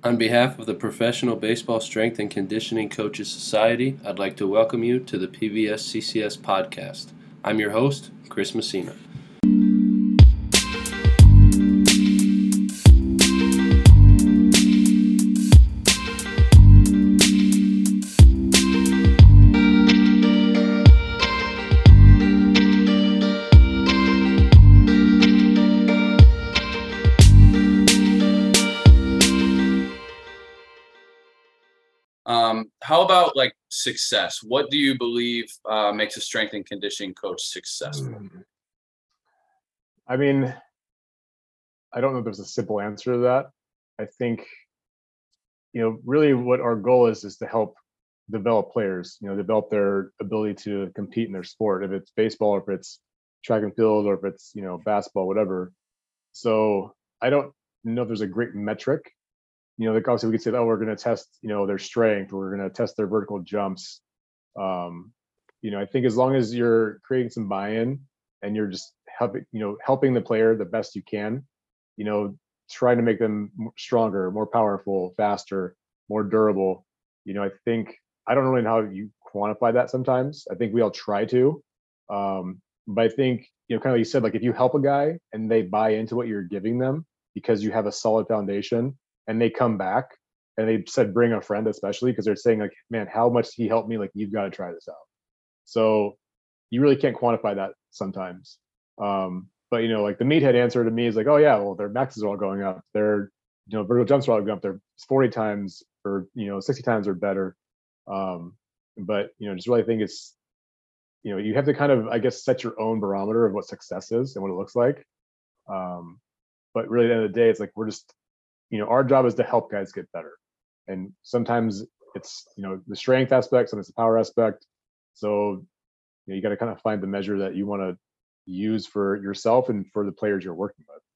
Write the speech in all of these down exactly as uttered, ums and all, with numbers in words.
On behalf of the Professional Baseball Strength and Conditioning Coaches Society, I'd like to welcome you to the P B S C C S podcast. I'm your host, Chris Messina. Um, how about like success? What do you believe uh, makes a strength and conditioning coach successful? Mm. I mean, I don't know if there's a simple answer to that. I think, you know, really what our goal is is to help develop players, you know, develop their ability to compete in their sport, if it's baseball, or if it's track and field, or if it's, you know, basketball, whatever. So I don't know if there's a great metric. You know, like obviously we could say, oh, we're going to test, you know, their strength, we're going to test their vertical jumps. Um, you know, I think as long as you're creating some buy-in and you're just helping, you know, helping the player the best you can, you know, trying to make them m- stronger, more powerful, faster, more durable. You know, I think I don't really know how you quantify that sometimes. I think we all try to. Um, but I think, you know, kind of like you said, like if you help a guy and they buy into what you're giving them because you have a solid foundation and they come back and they said bring a friend, especially because they're saying like, man, how much he helped me, like you've got to try this out. So you really can't quantify that sometimes. Um, but you know, like the meathead answer to me is like, oh yeah, well their maxes are all going up. Their, you know, vertical jumps are all going up. They're forty times or, you know, sixty times or better. Um, but you know, just really think it's, you know, you have to kind of, I guess, set your own barometer of what success is and what it looks like. Um, but really at the end of the day, it's like we're just, you know, our job is to help guys get better. And sometimes it's, you know, the strength aspect, sometimes the power aspect. So you know, you got to kind of find the measure that you want to use for yourself and for the players you're working with.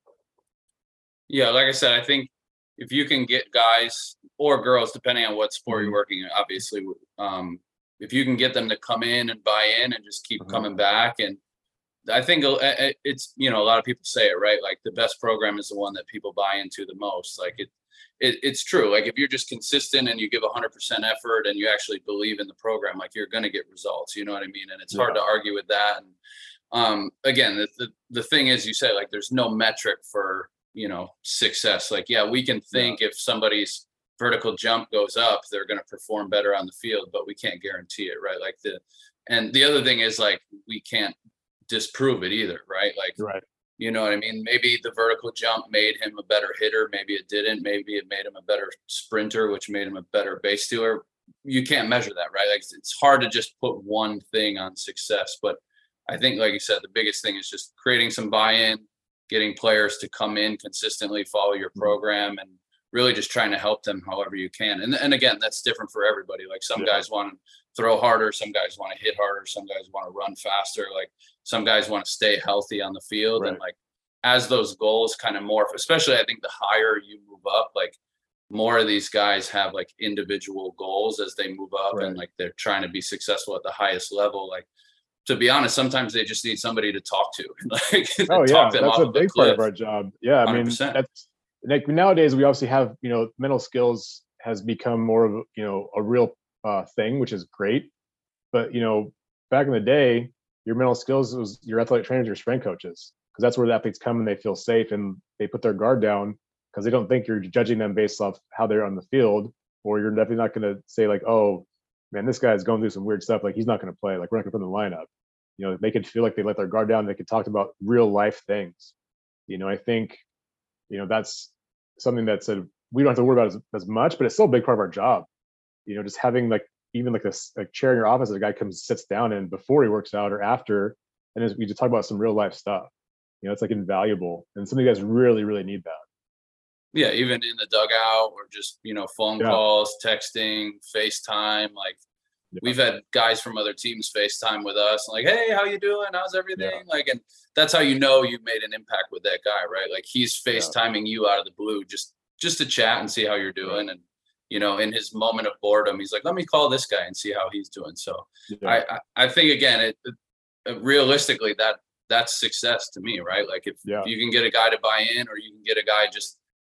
Yeah, like I said, I think if you can get guys or girls, depending on what sport you're Mhm. working in, obviously, um, if you can get them to come in and buy in and just keep Uh-huh. coming back, and I think uh, uh, it's, you know, a lot of people say it, right? Like the best program is the one that people buy into the most. Like it, it it's true. Like if you're just consistent and you give one hundred percent effort and you actually believe in the program, like you're going to get results. You know what I mean? And it's hard Yeah. to argue with that. And um, again, the, the the thing is, you say like there's no metric for, you know, success. Like yeah, we can Yeah. think if somebody's vertical jump goes up, they're going to perform better on the field, but we can't guarantee it, right? Like the and the other thing is like we can't disprove it either, right? Like, Right. you know what I mean? Maybe the vertical jump made him a better hitter. Maybe it didn't. Maybe it made him a better sprinter, which made him a better base stealer. You can't measure that, right? Like it's it's hard to just put one thing on success. But I think, like you said, the biggest thing is just creating some buy-in, getting players to come in consistently, follow your Mhm. program, and really just trying to help them however you can. And and again, that's different for everybody. Like some Yeah. guys want to throw harder, some guys want to hit harder, some guys want to run faster. Like some guys want to stay healthy on the field. And Right. like as those goals kind of morph, especially I think the higher you move up, like more of these guys have like individual goals as they move up and Right. like they're trying to be successful at the highest level. Like to be honest, sometimes they just need somebody to talk to, like Oh talk yeah, them that's off a of a big part of cliff. our job. Yeah, I mean one hundred percent. that's like nowadays we obviously have, you know, mental skills has become more of a, you know, a real uh, thing, which is great. But you know, back in the day, your mental skills was your athletic trainers, your strength coaches, because that's where the athletes come and they feel safe and they put their guard down because they don't think you're judging them based off how they're on the field, or you're definitely not going to say like, oh man, this guy's going through some weird stuff, like he's not going to play, like we're not going to put him in the lineup. You know, they could feel like they let their guard down. They could talk about real life things. You know, I think, you know, that's something that's a we don't have to worry about as, as much, but it's still a big part of our job. You know, just having like even like this like chair in your office that a guy comes sits down in before he works out or after, and as we just talk about some real life stuff. You know, it's like invaluable, and some of you guys really, really need that. Yeah, even in the dugout or just, you know, phone Yeah, calls, texting, FaceTime. Like yeah, we've had guys from other teams FaceTime with us, like, hey, how you doing? How's yeah, everything? Like, and that's how you know you made an impact with that guy, right? Like he's yeah. FaceTiming you out of the blue just just to chat and see how you're Right. doing. And you know, in his moment of boredom, he's like, let me call this guy and see how he's doing. So Yeah, I I, I think again, it, it uh, realistically that that's success to me, right? Like if, if yeah, you can get a guy to buy in or you can get a guy just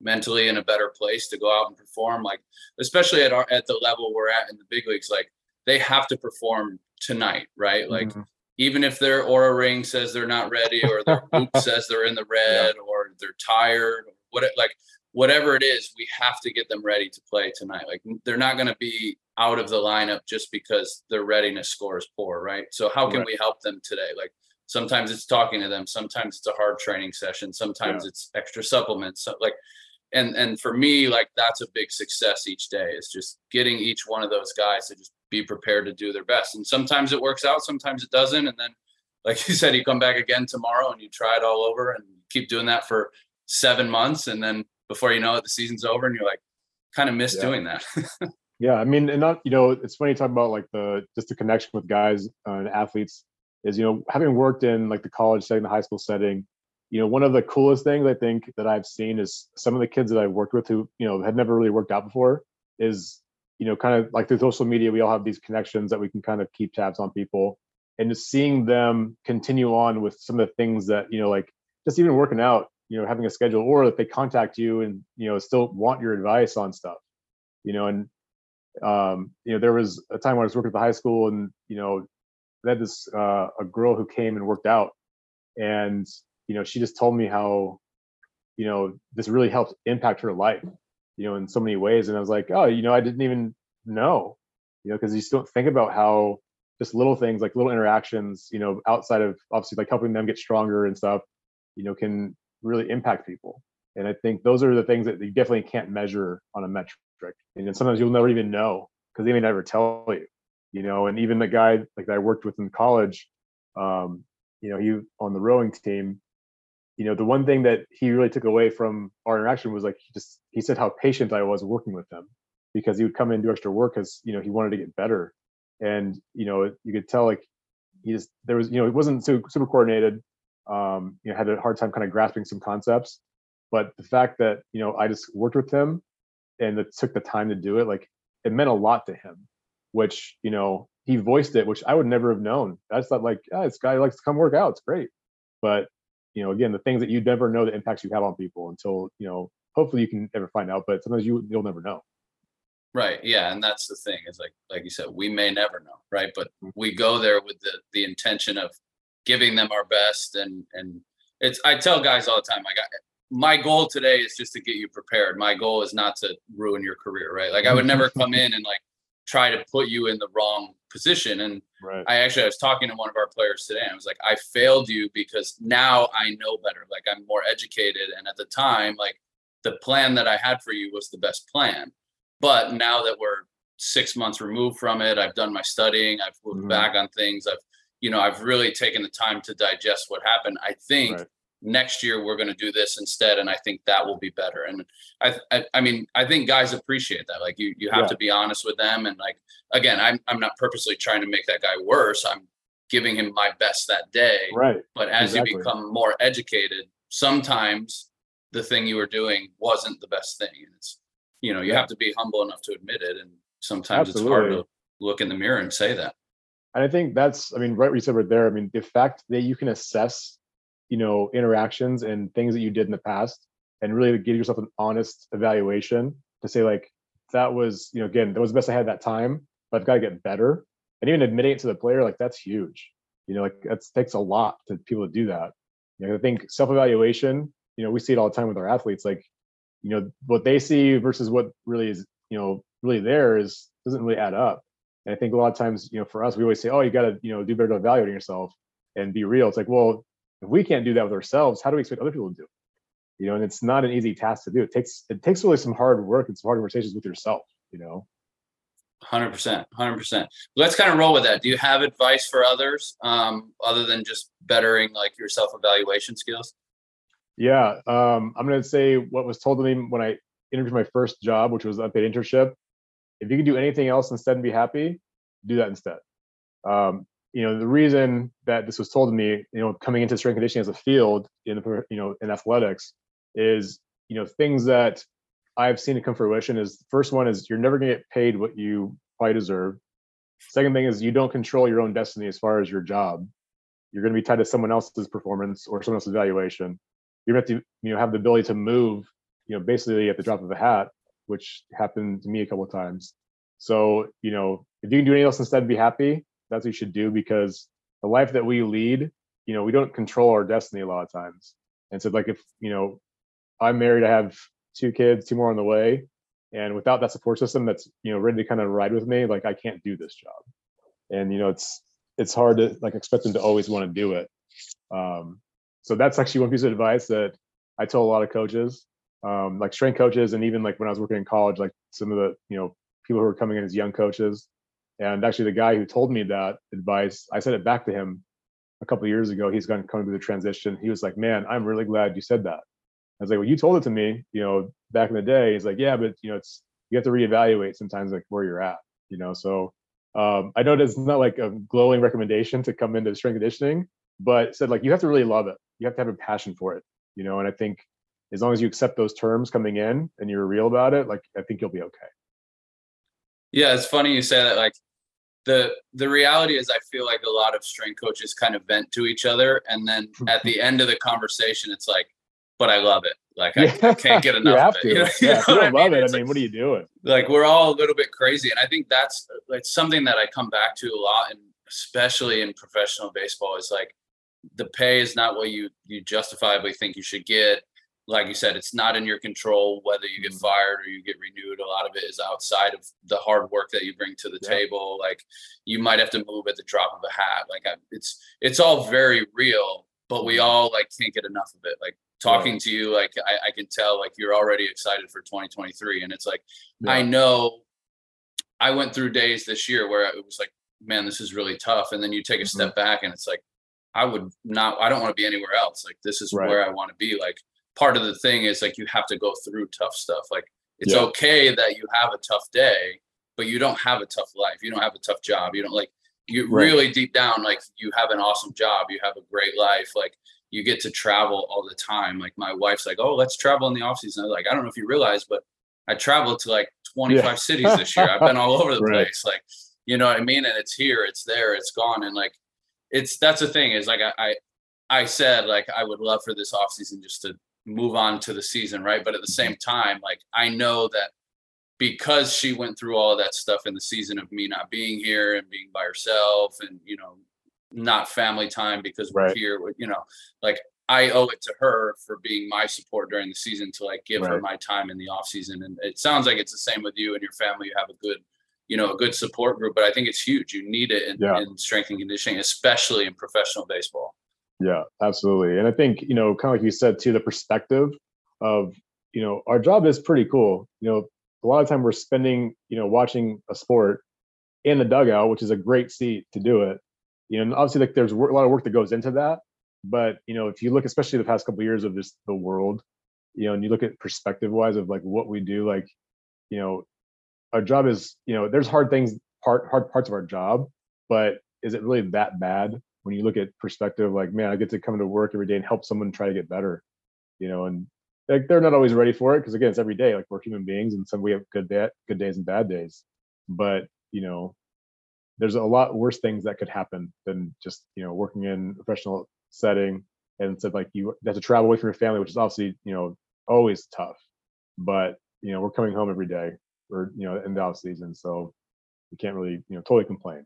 mentally in a better place to go out and perform. Like, especially at our, at the level we're at in the big leagues, like they have to perform tonight, right? Like, Mhm. even if their aura ring says they're not ready, or their whoop says they're in the red, or they're tired, or what, like whatever it is, we have to get them ready to play tonight. Like, they're not going to be out of the lineup just because their readiness score is poor, right? So how can Right. we help them today? Like, sometimes it's talking to them, sometimes it's a hard training session, sometimes Yeah. it's extra supplements. So like, and and for me, like that's a big success each day, is just getting each one of those guys to just be prepared to do their best. And sometimes it works out, sometimes it doesn't. And then, like you said, you come back again tomorrow and you try it all over and keep doing that for seven months. And then before you know it, the season's over and you're like, kind of miss Yeah. doing that. Yeah, I mean, and not, you know, it's funny to talk about like the just the connection with guys uh, and athletes is, you know, having worked in like the college setting, the high school setting, you know, one of the coolest things I think that I've seen is some of the kids that I've worked with who, you know, had never really worked out before is, you know, kind of like through social media, we all have these connections that we can kind of keep tabs on people, and just seeing them continue on with some of the things that, you know, like just even working out, you know, having a schedule, or if they contact you and, you know, still want your advice on stuff, you know, and um, you know, there was a time when I was working at the high school, and you know, they had this uh, a girl who came and worked out, and you know, she just told me how, you know, this really helped impact her life, you know, in so many ways. And I was like, oh, you know, I didn't even know, you know, because you still don't think about how just little things like little interactions, you know, outside of obviously like helping them get stronger and stuff, you know, can really impact people. And I think those are the things that you definitely can't measure on a metric. And then sometimes you'll never even know because they may never tell you, you know. And even the guy like that I worked with in college, um, you know, he on the rowing team, you know, the one thing that he really took away from our interaction was like he just he said how patient I was working with him, because he would come in and do extra work because, you know, he wanted to get better. And you know, you could tell like he just there was, you know, it wasn't so super coordinated, um, you know, had a hard time kind of grasping some concepts. But the fact that, you know, I just worked with him and it took the time to do it, like it meant a lot to him, which, you know, he voiced it, which I would never have known. I just thought like, oh, this guy likes to come work out, it's great. But you know, again, the things that you never know the impacts you have on people until, you know, hopefully you can ever find out, but sometimes you you'll never know. Right. Yeah. And that's the thing, is like, like you said, we may never know. Right. But we go there with the, the intention of giving them our best. And, and it's, I tell guys all the time, like, I, my goal today is just to get you prepared. My goal is not to ruin your career. Right. Like I would never come in and like try to put you in the wrong position. And Right. I actually, I was talking to one of our players today, and I was like, I failed you because now I know better. Like I'm more educated. And at the time, like the plan that I had for you was the best plan. But now that we're six months removed from it, I've done my studying, I've looked Mhm. back on things. I've, you know, I've really taken the time to digest what happened. I think Right. next year we're going to do this instead. And I think that will be better. And I, I, I mean, I think guys appreciate that. Like you, you have Yeah. to be honest with them. And like, again, I'm, I'm not purposely trying to make that guy worse. I'm giving him my best that day. Right. But as Exactly. you become more educated, sometimes the thing you were doing wasn't the best thing. And it's, you know, you Yeah. have to be humble enough to admit it. And sometimes it's hard Absolutely. to look in the mirror and say that. And I think that's, I mean, right what you said right there. I mean, the fact that you can assess, you know, interactions and things that you did in the past and really give yourself an honest evaluation to say, like, that was, you know, again, that was the best I had that time, but I've got to get better. And even admitting it to the player, like, that's huge. You know, like, that takes a lot to people to do that. You know, I think self evaluation, you know, we see it all the time with our athletes. Like, you know, what they see versus what really is, you know, really there is doesn't really add up. And I think a lot of times, you know, for us, we always say, oh, you got to, you know, do better to evaluating yourself and be real. It's like, well, if we can't do that with ourselves, how do we expect other people to do it? You know, and it's not an easy task to do. It takes, it takes really some hard work and some hard conversations with yourself, you know? one hundred percent, one hundred percent. Let's kind of roll with that. Do you have advice for others um, other than just bettering like your self-evaluation skills? Yeah. Um, I'm going to say what was told to me when I interviewed my first job, which was an unpaid internship. If you can do anything else instead and be happy, do that instead. Um, you know, the reason that this was told to me, you know, coming into strength conditioning as a field in the, you know, in athletics is, you know, things that I've seen to come fruition is the first one is you're never going to get paid what you probably deserve. Second thing is you don't control your own destiny as far as your job. You're going to be tied to someone else's performance or someone else's evaluation. You're going to have to, you know, have the ability to move you know, basically at the drop of a hat, which happened to me a couple of times. So, you know, if you can do anything else instead, be happy. That's what you should do, because the life that we lead, you know, we don't control our destiny a lot of times. And so, like, if, you know, I'm married, I have two kids, two more on the way. And without that support system that's, you know, ready to kind of ride with me, like, I can't do this job. And, you know, it's, it's hard to like expect them to always want to do it. Um, so that's actually one piece of advice that I tell a lot of coaches, um, like strength coaches. And even like when I was working in college, like some of the, you know, people who are coming in as young coaches. And actually the guy who told me that advice, I said it back to him a couple of years ago. He's going to come through the transition. He was like, man, I'm really glad you said that. I was like, well, you told it to me, you know, back in the day. He's like, yeah, but you know, it's, you have to reevaluate sometimes like where you're at, you know? So um, I know it's not like a glowing recommendation to come into strength conditioning, but said like, you have to really love it. You have to have a passion for it, you know? And I think as long as you accept those terms coming in and you're real about it, like, I think you'll be okay. Yeah. It's funny you say that. Like, the, the reality is I feel like a lot of strength coaches kind of vent to each other. And then at the end of the conversation, it's like, but I love it. Like, I, I can't get enough you have of to. it. You know, Yeah, you know if you don't what I love mean? it, It's I mean, like, what are you doing? Like, we're all a little bit crazy. And I think that's like something that I come back to a lot, and especially in professional baseball, is like the pay is not what you, you justifiably think you should get. Like you said, it's not in your control whether you get fired or you get renewed. A lot of it is outside of the hard work that you bring to the Yeah. table. Like, you might have to move at the drop of a hat. Like, I, it's, it's all very real, but we all like can't get enough of it. Like, talking Right. to you, like I, I can tell like you're already excited for twenty twenty-three. And it's like, Yeah. I know I went through days this year where it was like, man, this is really tough. And then you take a Mhm. step back and it's like, I would not, I don't want to be anywhere else. Like, this is Right. where I want to be. Like, part of the thing is like, you have to go through tough stuff. Like, it's Yeah. okay that you have a tough day, but you don't have a tough life. You don't have a tough job. You don't like, you Right. really deep down, like, you have an awesome job. You have a great life. Like, you get to travel all the time. Like, my wife's like, oh, let's travel in the off season. I was like, I don't know if you realize, but I traveled to like twenty-five Yeah. cities this year. I've been all over the Right. place. Like, you know what I mean? And it's here, it's there, it's gone. And like, it's, that's the thing is like, I, I, I said, like, I would love for this off season just to move on to the season. Right. But at the same time, like, I know that because she went through all of that stuff in the season of me not being here and being by herself and, you know, not family time because we're Right. here, you know, like, I owe it to her for being my support during the season to like give her Right. my time in the off season. And it sounds like it's the same with you and your family. You have a good, you know, a good support group, but I think it's huge. You need it in, Yeah. in strength and conditioning, especially in professional baseball. Yeah, absolutely. And I think, you know, kind of like you said too, the perspective of, you know, our job is pretty cool. You know, a lot of time we're spending, you know, watching a sport in the dugout, which is a great seat to do it. You know, and obviously like there's wor- a lot of work that goes into that. But, you know, if you look, especially the past couple of years of just the world, you know, and you look at perspective wise of like what we do, like, you know, our job is, you know, there's hard things, part hard parts of our job, but is it really that bad when you look at perspective? Like, man, I get to come to work every day and help someone try to get better, you know, and like they're not always ready for it because again, it's every day. Like, we're human beings, and some we have good day, good days and bad days. But you know, there's a lot worse things that could happen than just, you know, working in a professional setting. And so like you have to travel away from your family, which is obviously, you know, always tough. But you know, we're coming home every day, or you know, in the off season, so you can't really, you know, totally complain.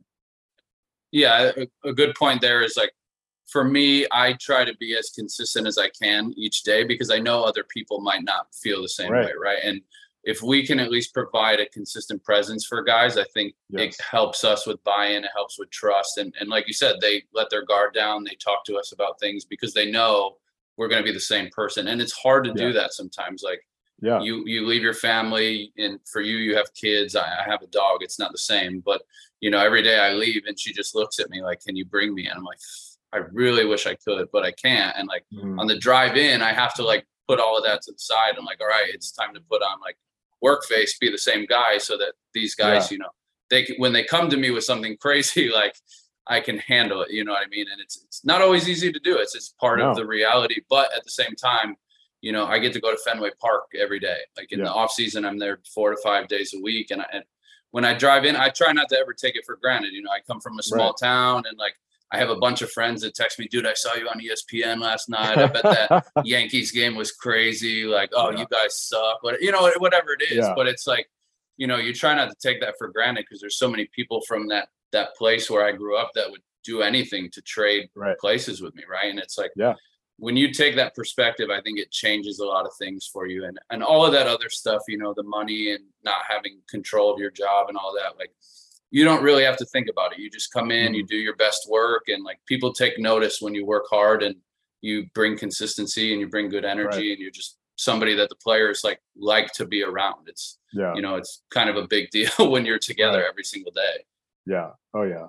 Yeah. A, a good point there is like, for me, I try to be as consistent as I can each day because I know other people might not feel the same Right. way. Right. And if we can at least provide a consistent presence for guys, I think Yes. it helps us with buy-in, it helps with trust. And, and like you said, they let their guard down, they talk to us about things because they know we're going to be the same person. And it's hard to do Yeah. that sometimes. Like, Yeah. you, you leave your family, and for you, you have kids. I, I have a dog. It's not the same, but you know, every day I leave and she just looks at me like, can you bring me? And I'm like, I really wish I could, but I can't. And like Mhm. on the drive in, I have to like put all of that to the side. I'm like, all right, it's time to put on like work face, be the same guy, so that these guys, Yeah. you know, they can, when they come to me with something crazy, like I can handle it. You know what I mean? And it's it's not always easy to do. It's it's part No. of the reality, but at the same time, you know, I get to go to Fenway Park every day. Like in Yeah. the off season, I'm there four to five days a week, and, I, and when I drive in, I try not to ever take it for granted. You know, I come from a small Right. town, and like I have a bunch of friends that text me, dude, I saw you on E S P N last night. I bet that Yankees game was crazy. Like, oh, yeah. You guys suck. What, you know, whatever it is. Yeah. But it's like, you know, you try not to take that for granted because there's so many people from that that place where I grew up that would do anything to trade right. places with me, right? And it's like, yeah. when you take that perspective, I think it changes a lot of things for you. And and all of that other stuff, you know, the money and not having control of your job and all that, like, you don't really have to think about it. You just come in, mm-hmm. you do your best work, and like people take notice when you work hard and you bring consistency and you bring good energy right. and you're just somebody that the players like like to be around. It's yeah. you know, it's kind of a big deal when you're together right. every single day. Yeah. Oh yeah.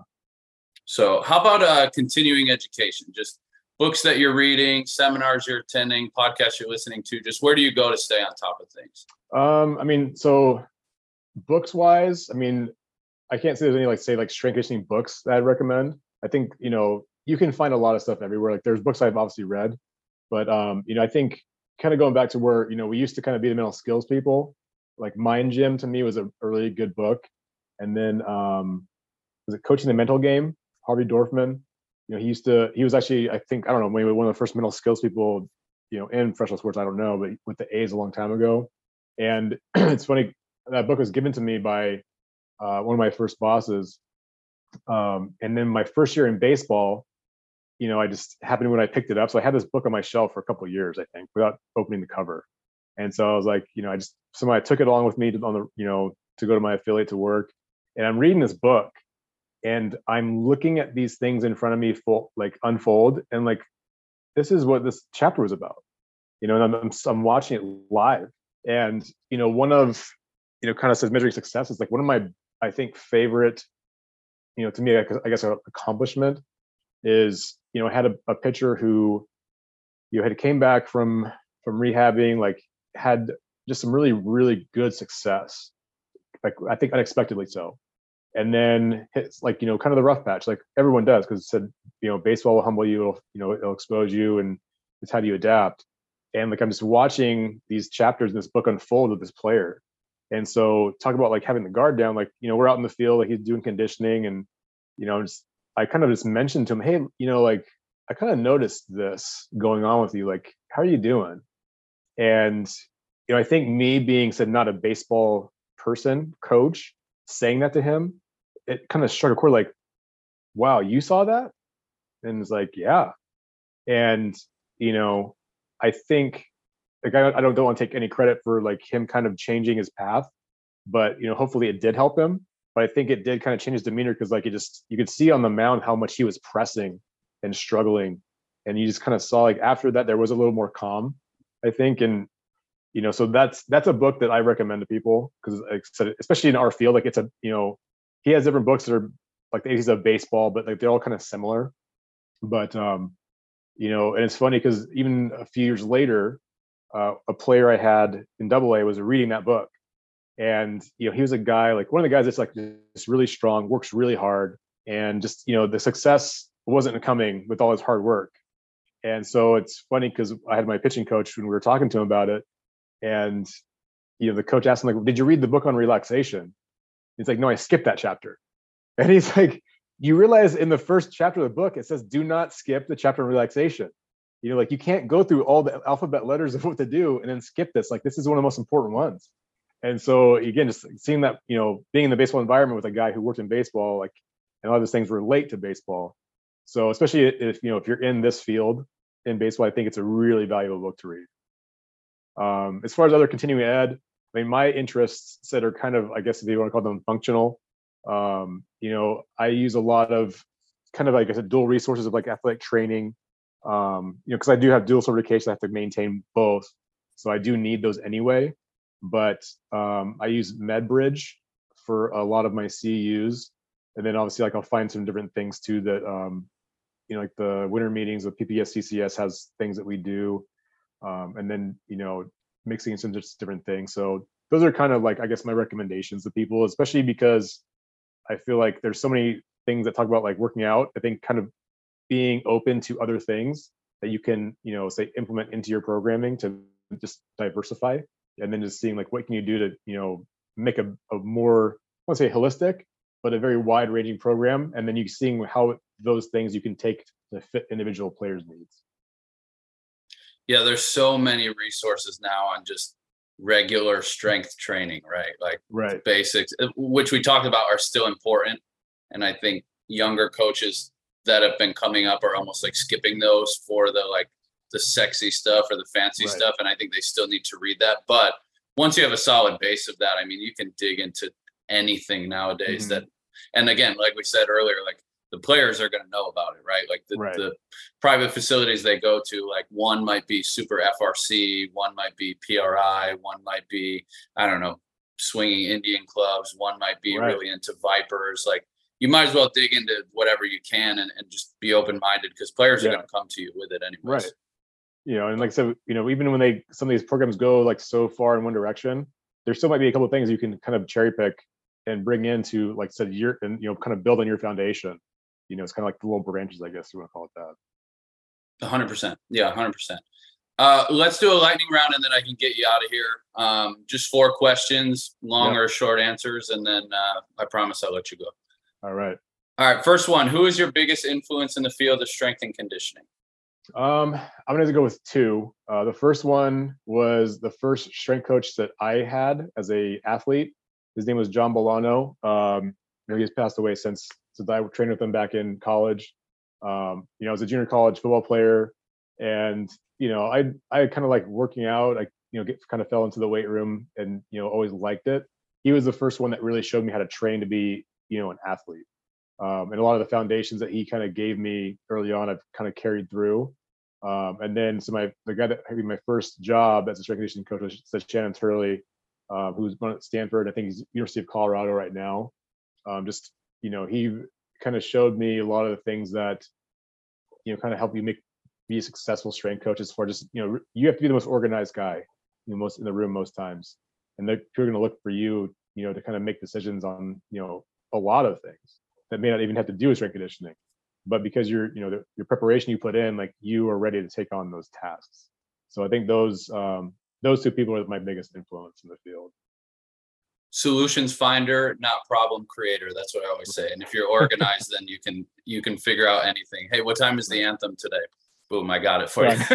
So how about uh continuing education? Just books that you're reading, seminars you're attending, podcasts you're listening to. Just where do you go to stay on top of things? Um, I mean, so books wise, I mean, I can't say there's any like say like strength conditioning books that I'd recommend. I think, you know, you can find a lot of stuff everywhere. Like there's books I've obviously read, but um, you know, I think kind of going back to where, you know, we used to kind of be the mental skills people, like Mind Gym to me was a, a really good book. And then um, was it Coaching the Mental Game? Harvey Dorfman. You know, he used to, he was actually, I think, I don't know, maybe one of the first mental skills people, you know, in professional sports, I don't know, but with the A's a long time ago. And it's funny, that book was given to me by uh, one of my first bosses. Um, and then my first year in baseball, you know, I just happened when I picked it up. So I had this book on my shelf for a couple of years, I think, without opening the cover. And so I was like, you know, I just, somebody took it along with me to, on the, you know, to go to my affiliate to work. And I'm reading this book. And I'm looking at these things in front of me, full, like unfold, and like, this is what this chapter was about, you know. And I'm, I'm I'm watching it live, and you know, one of, you know, kind of says measuring success is like one of my, I think, favorite, you know, to me, I guess, an accomplishment is, you know, I had a, a pitcher who, you know, had came back from from rehabbing, like had just some really really good success, like I think unexpectedly so. And then hits like, you know, kind of the rough patch, like everyone does, because it said, you know, baseball will humble you, it'll, you know, it'll expose you, and it's how do you adapt. And like I'm just watching these chapters in this book unfold with this player. And so talk about like having the guard down, like, you know, we're out in the field, like he's doing conditioning, and, you know, just I kind of just mentioned to him, hey, you know, like I kind of noticed this going on with you, like, how are you doing? And, you know, I think me being said not a baseball person, coach, saying that to him, it kind of struck a chord, like, wow, you saw that? And it's like, yeah. And, you know, I think, like, I, I don't, don't want to take any credit for like him kind of changing his path, but, you know, hopefully it did help him. But I think it did kind of change his demeanor, because like it just, you could see on the mound how much he was pressing and struggling. And you just kind of saw like after that, there was a little more calm, I think. And, you know, so that's, that's a book that I recommend to people, because like I said, especially in our field, like it's a, you know, he has different books that are like the eighties of baseball, but like they're all kind of similar. But, um, you know, and it's funny because even a few years later, uh, a player I had in Double A was reading that book. And, you know, he was a guy, like one of the guys that's like just really strong, works really hard. And just, you know, the success wasn't coming with all his hard work. And so it's funny because I had my pitching coach when we were talking to him about it. And, you know, the coach asked him, like, did you read the book on relaxation? He's like, no, I skipped that chapter. And he's like, you realize in the first chapter of the book, it says, do not skip the chapter on relaxation. You know, like you can't go through all the alphabet letters of what to do and then skip this. Like, this is one of the most important ones. And so again, just seeing that, you know, being in the baseball environment with a guy who worked in baseball, like, and a lot of those things relate to baseball. So especially if, you know, if you're in this field in baseball, I think it's a really valuable book to read. Um, as far as other continuing ed, I mean, my interests that are kind of, I guess if you want to call them functional, um, you know, I use a lot of kind of, like I said, dual resources of like athletic training, um, you know, because I do have dual certification, I have to maintain both. So I do need those anyway. But um, I use MedBridge for a lot of my C E Us. And then obviously, like I'll find some different things too that, um, you know, like the winter meetings with P P S C C S has things that we do. Um, and then, you know, mixing in some just different things. So those are kind of like, I guess, my recommendations to people, especially because I feel like there's so many things that talk about like working out. I think kind of being open to other things that you can, you know, say implement into your programming to just diversify, and then just seeing like what can you do to, you know, make a, a more, I won't say holistic, but a very wide ranging program. And then you seeing how those things you can take to fit individual players' needs. Yeah, there's so many resources now on just regular strength training, right? Like Right. basics, uh, which we talked about are still important. And I think younger coaches that have been coming up are almost like skipping those for the like the sexy stuff or the fancy Right. stuff. And I think they still need to read that. But once you have a solid base of that, I mean, you can dig into anything nowadays Mhm. that, and again, like we said earlier, like the players are going to know about it, right? Like the, Right. the private facilities they go to, like one might be super F R C, one might be P R I, one might be, I don't know, swinging Indian clubs, one might be Right. really into Vipers. Like you might as well dig into whatever you can and, and just be open-minded because players are Yeah. going to come to you with it anyways. Right. You know, and like I said, you know, even when they some of these programs go like so far in one direction, there still might be a couple of things you can kind of cherry pick and bring into, like I said, your and you know, kind of build on your foundation. You know, it's kind of like the little branches, I guess you want to call it that. A hundred percent. Yeah, a hundred percent. Uh, let's do a lightning round and then I can get you out of here. Um, just four questions, long Yep. or short answers, and then uh, I promise I'll let you go. All right. All right, first one. Who is your biggest influence in the field of strength and conditioning? Um, I'm gonna go with two. Uh, the first one was the first strength coach that I had as a athlete. His name was John Bolano. Um, you know, he's passed away since since I trained with him back in college. Um, you know, I was a junior college football player, and you know, I I kind of like working out. I you know get kind of fell into the weight room, and you know always liked it. He was the first one that really showed me how to train to be you know an athlete. Um, and a lot of the foundations that he kind of gave me early on, I've kind of carried through. Um, and then, so my the guy that had my first job as a strength conditioning coach was was Shannon Turley, uh, who's one at Stanford. I think he's University of Colorado right now. Um, just you know, he kind of showed me a lot of the things that you know kind of help you make be a successful strength coach. As far just you know, you have to be the most organized guy, you know, most in the room most times, and they're going to look for you, you know, to kind of make decisions on you know a lot of things that may not even have to do with strength conditioning, but because you're, you know, the, your preparation you put in, like you are ready to take on those tasks. So I think those um, those two people are my biggest influence in the field. Solutions finder, not problem creator. That's what I always say. And if you're organized, then you can you can figure out anything. Hey, what time is the anthem today? Boom, I got it for you.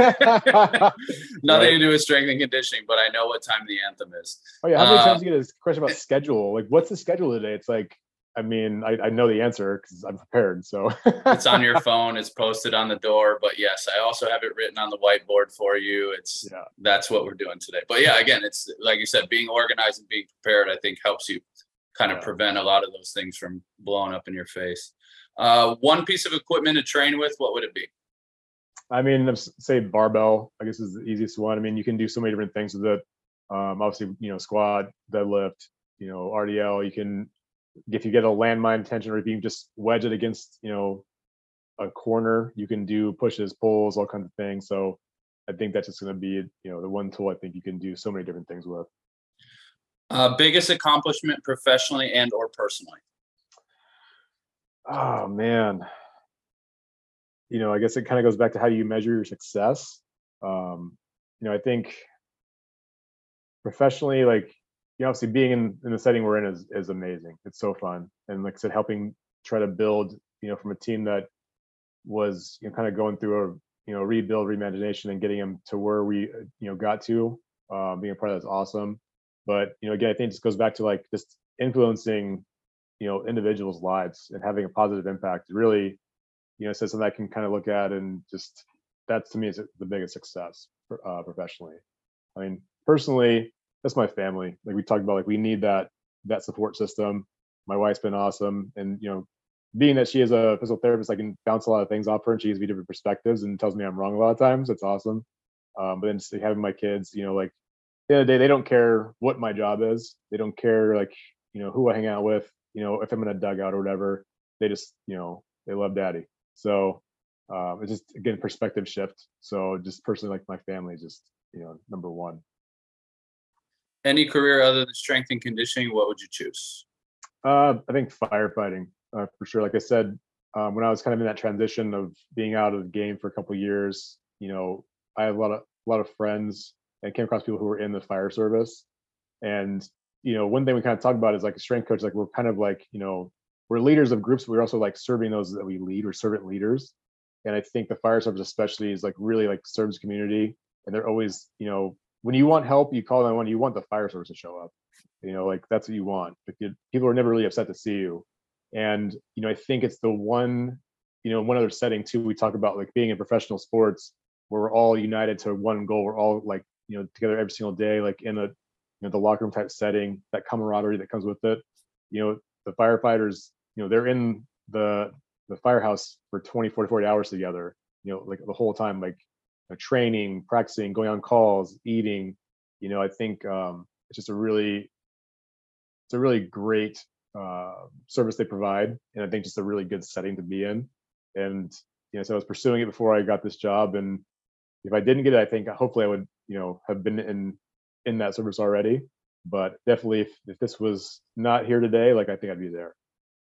Nothing Right. to do with strength and conditioning, but I know what time the anthem is. Oh yeah, how many Uh, times do you get a question about schedule? Like, what's the schedule today? It's like, I mean, I, I know the answer because I'm prepared. So It's on your phone. It's posted on the door. But yes, I also have it written on the whiteboard for you. It's yeah, that's what we're doing today. But yeah, again, it's like you said, being organized and being prepared, I think helps you kind of Yeah. prevent a lot of those things from blowing up in your face. Uh, one piece of equipment to train with, what would it be? I mean, let's say barbell, I guess is the easiest one. I mean, you can do so many different things with it. Um, obviously, you know, squat, deadlift, you know, R D L. You can, if you get a landmine tension, or if you can just wedge it against, you know, a corner, you can do pushes, pulls, all kinds of things. So I think that's just going to be, you know, the one tool I think you can do so many different things with. Uh, biggest accomplishment professionally and or personally? Oh man, you know, I guess it kind of goes back to how you measure your success. Um, you know, I think professionally, like, you know, obviously being in, in the setting we're in is, is amazing. It's so fun. And like I said, helping try to build, you know, from a team that was, you know, kind of going through a, you know, rebuild, reimagination and getting them to where we, uh, you know, got to, um, being a part of that's awesome. But, you know, again, I think it just goes back to like just influencing, you know, individuals' lives and having a positive impact. Really, you know, so something I can kind of look at and just, that's to me is the biggest success uh, professionally. I mean, personally, that's my family. Like we talked about, like we need that that support system. My wife's been awesome, and you know, being that she is a physical therapist, I can bounce a lot of things off her, and she gives me different perspectives and tells me I'm wrong a lot of times. It's awesome. Um, but then just having my kids, you know, like at the end of the day, they don't care what my job is. They don't care like you know who I hang out with. You know, if I'm in a dugout or whatever, they just you know they love daddy. So um, it's just again perspective shift. So just personally, like my family, is just you know number one. Any career other than strength and conditioning, what would you choose? Uh, I think firefighting uh, for sure. Like I said, um, when I was kind of in that transition of being out of the game for a couple of years, you know, I have a lot of a lot of friends and came across people who were in the fire service. And you know, one thing we kind of talk about is like a strength coach. Like we're kind of like you know we're leaders of groups, but we're also like serving those that we lead. We're servant leaders. And I think the fire service especially is like really like serves community. And they're always, you know, when you want help, you call nine one one, you want the fire service to show up. You know, like that's what you want. But you, people are never really upset to see you. And, you know, I think it's the one, you know, one other setting too, we talk about like being in professional sports where we're all united to one goal. We're all like, you know, together every single day, like in a, you know, the locker room type setting, that camaraderie that comes with it. You know, the firefighters, you know, they're in the the firehouse for twenty-four to forty hours together, you know, like the whole time, like you know, training, practicing, going on calls, eating. You know, I think um, it's just a really, it's a really great uh, service they provide, and I think just a really good setting to be in. And you know, so I was pursuing it before I got this job, and if I didn't get it, I think hopefully I would, you know, have been in in that service already. But definitely, if, if this was not here today, like I think I'd be there.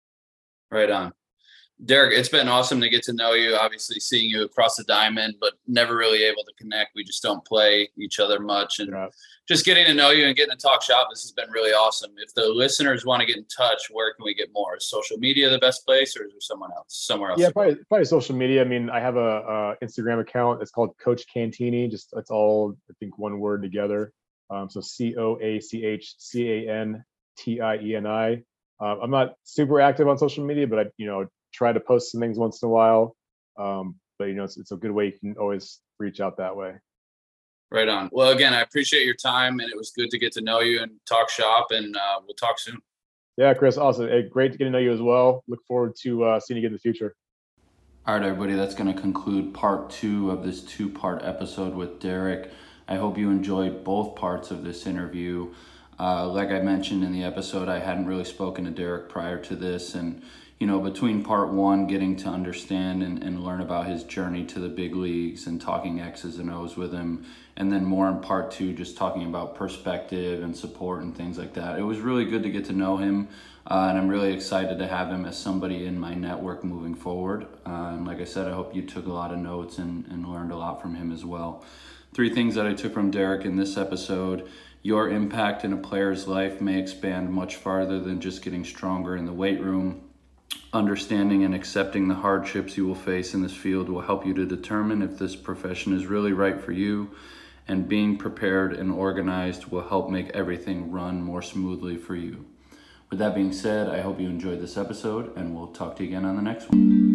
Right on. Derek, it's been awesome to get to know you. Obviously, seeing you across the diamond, but never really able to connect. We just don't play each other much. And Yeah. just getting to know you and getting to talk shop, this has been really awesome. If the listeners want to get in touch, where can we get more? Is social media the best place, or is there someone else, somewhere else? Yeah, probably, probably social media. I mean, I have a, a Instagram account. It's called Coach Cantini. Just it's all, I think, one word together. Um, so C O A C H C A N T I E N I. Uh, I'm not super active on social media, but I, you know, try to post some things once in a while. Um, but you know, it's, it's a good way you can always reach out that way. Right on. Well, again, I appreciate your time, and it was good to get to know you and talk shop, and uh, we'll talk soon. Yeah, Chris, awesome. Hey, great to get to know you as well. Look forward to uh, seeing you again in the future. All right, everybody, that's going to conclude part two of this two-part episode with Derek. I hope you enjoyed both parts of this interview. Uh, like I mentioned in the episode, I hadn't really spoken to Derek prior to this, and you know, between part one, getting to understand and, and learn about his journey to the big leagues and talking X's and O's with him, and then more in part two, just talking about perspective and support and things like that. It was really good to get to know him, uh, and I'm really excited to have him as somebody in my network moving forward. Uh, and like I said, I hope you took a lot of notes and, and learned a lot from him as well. Three things that I took from Derek in this episode: your impact in a player's life may expand much farther than just getting stronger in the weight room. Understanding and accepting the hardships you will face in this field will help you to determine if this profession is really right for you, and being prepared and organized will help make everything run more smoothly for you. With that being said, I hope you enjoyed this episode, and we'll talk to you again on the next one.